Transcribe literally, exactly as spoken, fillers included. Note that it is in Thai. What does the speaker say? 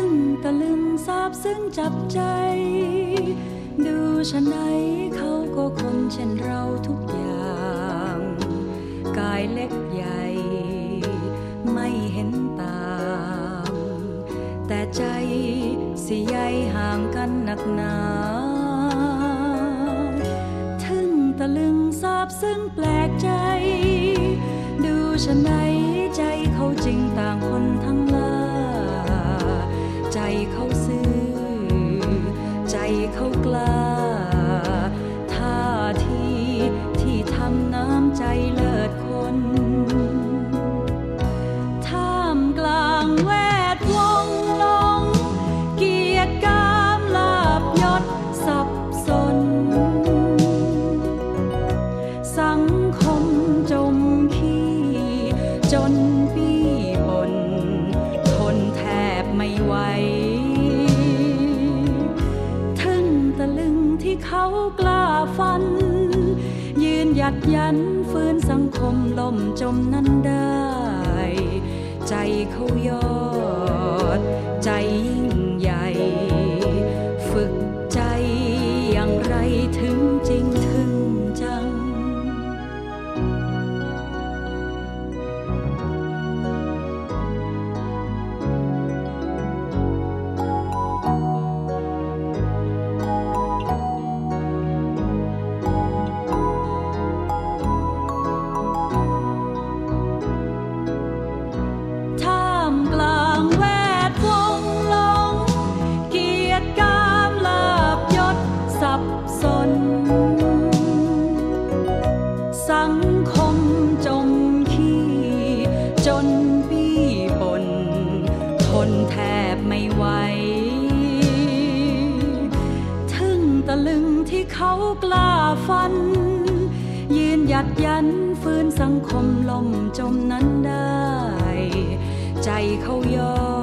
ตะลึงซาบซึ้งจับใจดูฉะไหนเขาก็คนเช่นเราทุกอย่างกายเล็กใหญ่ไม่เห็นตามแต่ใจสิใยห่างกันหนักหนาทึ่งตะลึงซาบซึ้งแปลกใจดูฉะไหนใจเขาจริงต่างคนทั้งลาใจเขาซื่อใจเขากล้าท่าทีที่ทำน้ำใจเลิศคนท่ามกลางแวดวงลงเกียรติกามลาภยศสับสนสังคมจมขี้จนปี้ปนทนแทบไม่ไหวทึ่งตะลึงที่เขากล้าฟันยืนหยัดยันฟื้นสังคมล่มจมนั้นได้ใจเขายอดใจยิ่งใหญ่ฝึกใจอย่างไรถึงจริงถึงจังสังคมจมขี้จนปี้ปนทนแทบไม่ไหวทึ่งตะลึงที่เขากล้าฟันยืนหยัดยันฟื้นสังคมล่มจมนั้นได้ใจเขายอ